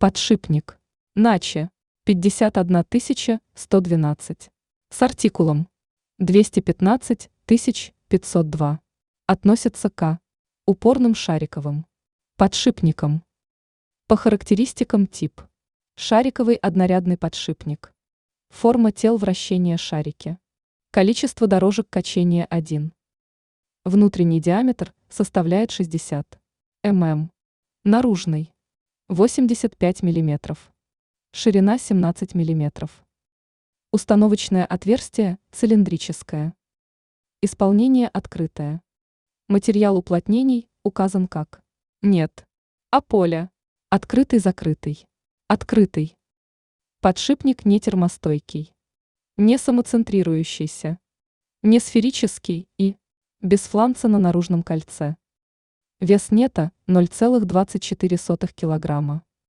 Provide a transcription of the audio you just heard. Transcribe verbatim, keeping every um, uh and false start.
Подшипник. Наче. пятьдесят одна тысяча сто двенадцать. С артикулом. двести пятнадцать тысяч пятьсот два. Относится к упорным шариковым подшипникам. По характеристикам тип. Шариковый однорядный подшипник. Форма тел вращения шарики. Количество дорожек качения один. Внутренний диаметр составляет шестьдесят мм. Наружный восемьдесят пять миллиметров. Ширина семнадцать миллиметров. Установочное отверстие цилиндрическое. Исполнение открытое. Материал уплотнений указан как нет, а поле открытый-закрытый, открытый. Подшипник не термостойкий, не самоцентрирующийся, не сферический и без фланца на наружном кольце. Вес нета ноль целых двадцать четыре сотых килограмма.